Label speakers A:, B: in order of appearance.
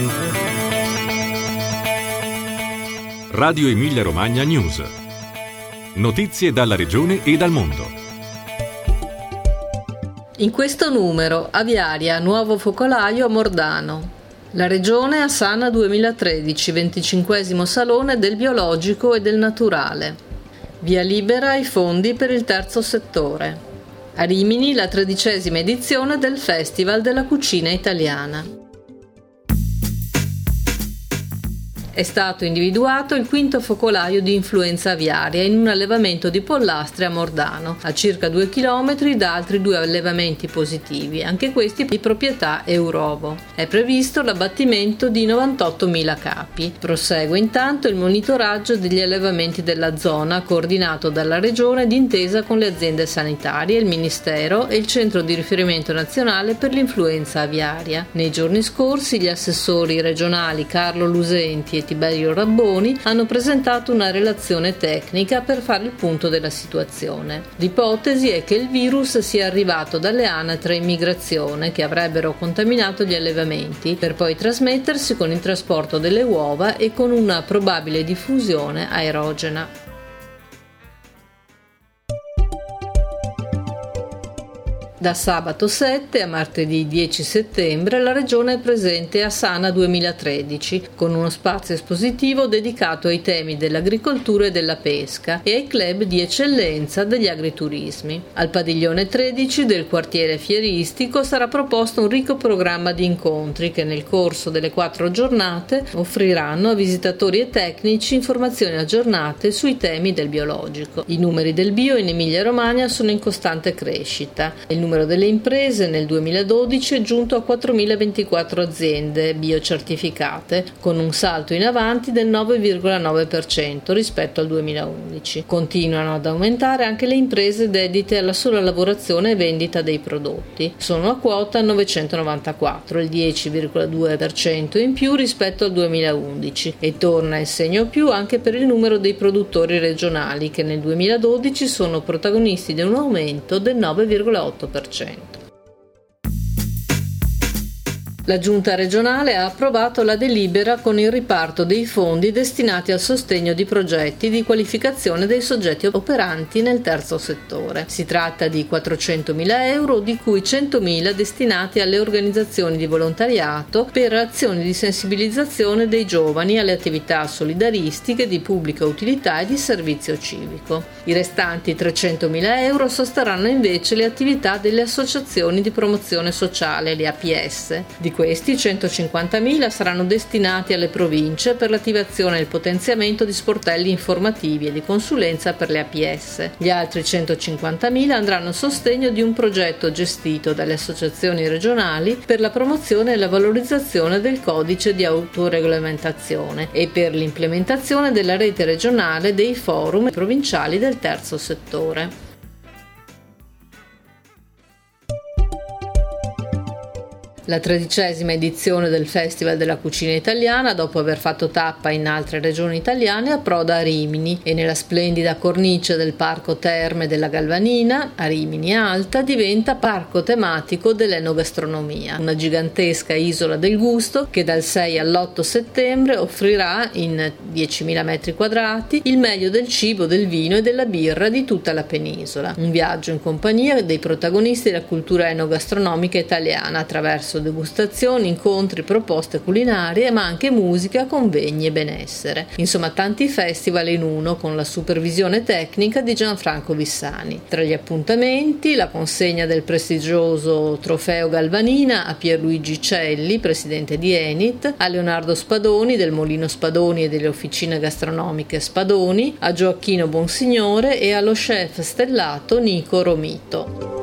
A: Radio Emilia Romagna News. Notizie dalla regione e dal mondo.
B: In questo numero, aviaria, nuovo focolaio a Mordano. La regione a Sana 2013, 25° Salone del Biologico e del Naturale. Via libera ai fondi per il terzo settore. A Rimini la 13ª edizione del Festival della Cucina Italiana. È stato individuato il 5° focolaio di influenza aviaria in un allevamento di pollastre a Mordano, a circa 2 km da altri 2 allevamenti positivi, anche questi di proprietà Eurovo. È previsto l'abbattimento di 98.000 capi. Prosegue intanto il monitoraggio degli allevamenti della zona, coordinato dalla Regione d'intesa con le aziende sanitarie, il Ministero e il Centro di Riferimento Nazionale per l'Influenza Aviaria. Nei giorni scorsi gli assessori regionali Carlo Lusenti e Tiberio Rabboni hanno presentato una relazione tecnica per fare il punto della situazione. L'ipotesi è che il virus sia arrivato dalle anatre in migrazione che avrebbero contaminato gli allevamenti per poi trasmettersi con il trasporto delle uova e con una probabile diffusione aerogena. Da sabato 7 a martedì 10 settembre la Regione è presente a Sana 2013 con uno spazio espositivo dedicato ai temi dell'agricoltura e della pesca e ai club di eccellenza degli agriturismi. Al padiglione 13 del quartiere fieristico sarà proposto un ricco programma di incontri che nel corso delle 4 giornate offriranno a visitatori e tecnici informazioni aggiornate sui temi del biologico. I numeri del bio in Emilia-Romagna sono in costante crescita. Il numero delle imprese nel 2012 è giunto a 4.024 aziende biocertificate, con un salto in avanti del 9,9% rispetto al 2011. Continuano ad aumentare anche le imprese dedite alla sola lavorazione e vendita dei prodotti. Sono a quota 994, il 10,2% in più rispetto al 2011, e torna il segno più anche per il numero dei produttori regionali che nel 2012 sono protagonisti di un aumento del 9,8%. La Giunta regionale ha approvato la delibera con il riparto dei fondi destinati al sostegno di progetti di qualificazione dei soggetti operanti nel terzo settore. Si tratta di 400.000 euro, di cui 100.000 destinati alle organizzazioni di volontariato per azioni di sensibilizzazione dei giovani alle attività solidaristiche di pubblica utilità e di servizio civico. I restanti 300.000 euro sosterranno invece le attività delle associazioni di promozione sociale, le APS. Di questi 150.000 saranno destinati alle province per l'attivazione e il potenziamento di sportelli informativi e di consulenza per le APS. Gli altri 150.000 andranno a sostegno di un progetto gestito dalle associazioni regionali per la promozione e la valorizzazione del codice di autoregolamentazione e per l'implementazione della rete regionale dei forum provinciali del terzo settore. La 13ª edizione del Festival della Cucina Italiana, dopo aver fatto tappa in altre regioni italiane, approda a Rimini e nella splendida cornice del Parco Terme della Galvanina, a Rimini Alta, diventa parco tematico dell'enogastronomia, una gigantesca isola del gusto che dal 6 all'8 settembre offrirà in 10.000 metri quadrati il meglio del cibo, del vino e della birra di tutta la penisola. Un viaggio in compagnia dei protagonisti della cultura enogastronomica italiana attraverso degustazioni, incontri, proposte culinarie, ma anche musica, convegni e benessere. Insomma, tanti festival in uno con la supervisione tecnica di Gianfranco Vissani. Tra gli appuntamenti, la consegna del prestigioso trofeo Galvanina a Pierluigi Celli, presidente di Enit, a Leonardo Spadoni del Molino Spadoni e delle officine gastronomiche Spadoni, a Gioacchino Bonsignore e allo chef stellato Nico Romito.